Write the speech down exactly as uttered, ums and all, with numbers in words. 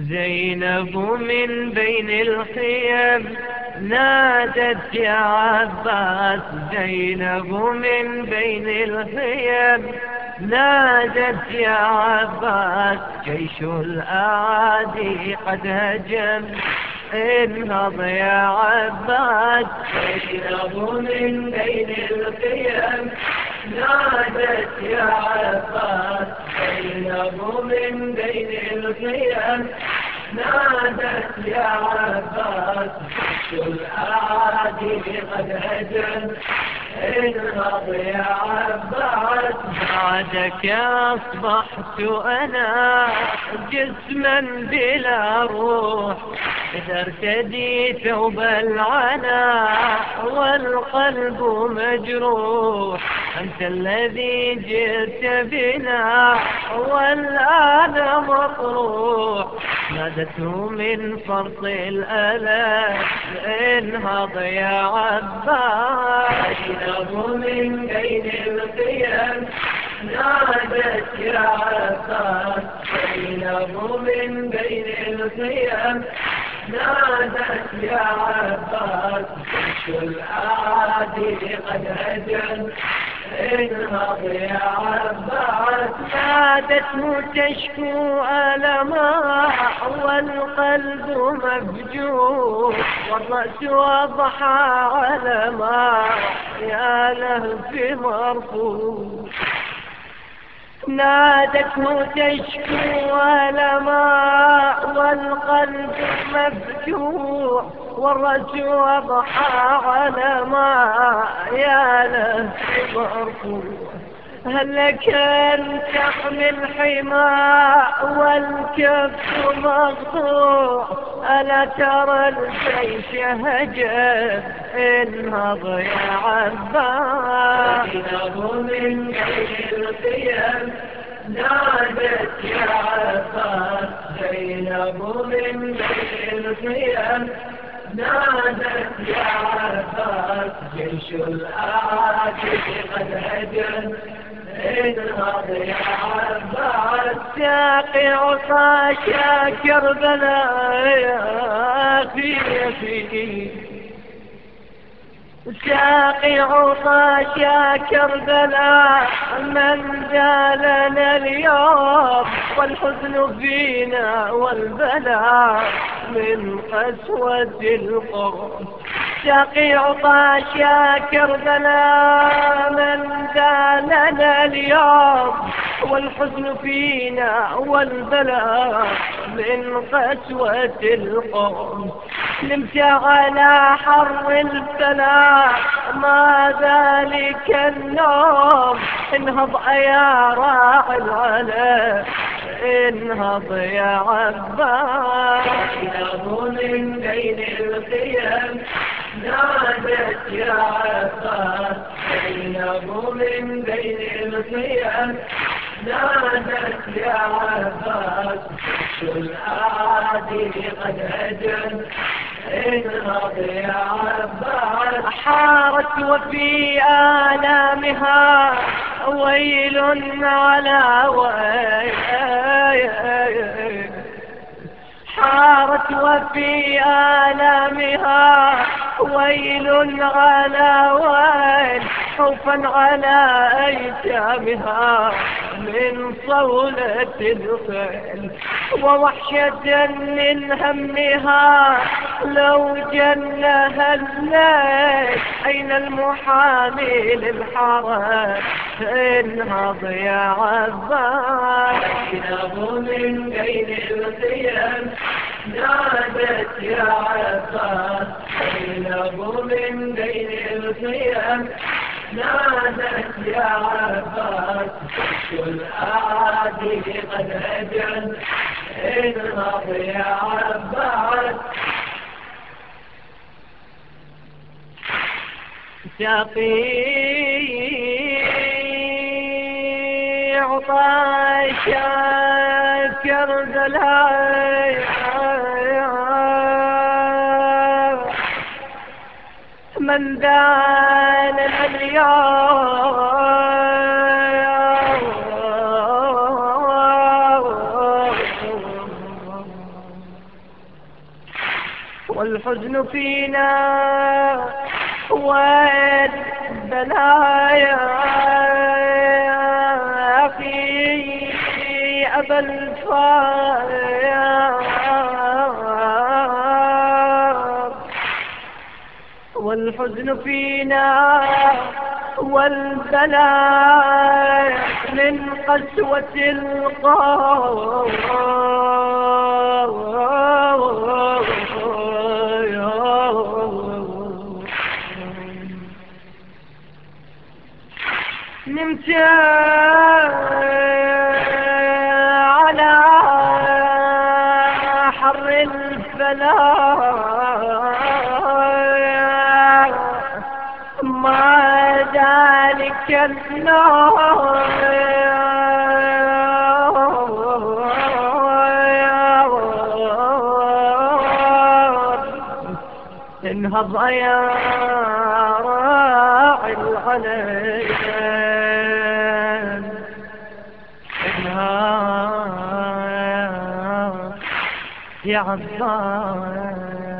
زينب من بين الخيام نادت يا عباس. زينب من بين الخيام نادت يا عباس. جيش الأعادي قد هجم انهض يا عباس. زينب من بين الخيام نادت يا عباس. زينب من بين الخيام نادت يا عباس. جيش الأعادي قد هجم انهض يا عباس. بعدك أصبحت أنا جسما بلا روح، إذا ارتدي ثوب العناء والقلب مجروح. أنت الذي جئت بنا والآن مطروح. نادته من فرط الألم انهض يا عباس. زينب من بين الخيام نادت يا عباس. زينب من بين الخيام نادت يا عباس. جيش الأعادي قد هجم انهض يا عباس. نادته تشكو ألما والقلب مفجوع، والرأس أضحى علما يا لهف مرفوع. نادته تشكو ألما والقلب مفتوح، والرأس أضحى علما يا لهف مرفوع. هل لك أن تحمي الحماء والكف مقطوع؟ ألا ترى الجيش هجم انهض يا عباس. زينب من بين الخيام نادت يا عباس. زينب من بين الخيام نادت يا عباس. جيش الأعادي قد هجم انهض يا عباس. ساقي عصاك يا كربلاء يا في في ساقي عصاك يا كربلاء من زالنا اليوم، والحزن فينا والبلاء من قسوة القوم. ساقي عطاش يا كربلاء من زالنا اليوم، والحزن فينا والبلاء من قسوة القوم. نمت على حر البلاء ما ذلك النوم، انهض يا راعي العلا انهض يا عباس. زينب من بين الخيام نادت يا عباس. زينب من بين الخيام نادت يا عباس. جيش الأعادي قد هجم انهض يا عباس. حارت وفي آلامها ويل على ويل. حارت وفي آلامها ويل على ويل، خوفا على أيتامها من صولة الخيل، ووحشة من همها لو جنها الليل. أين المحامي للحرم انهض يا عباس. زينب من بين الخيام نادت يا عباس. زينب من بين الخيام نادت يا عباس. جيش الأعادي قد هجم انهض يا عباس. ساقي عطاش يا كربلاء من دان اليوم، والحزن فينا والبلايا في أبا الفار، والحزن فينا والبلايا من قسوة القار. نمت على حر الفلاح ما ذلك النار انهض يا راعي الغنم، انهض يا عطار.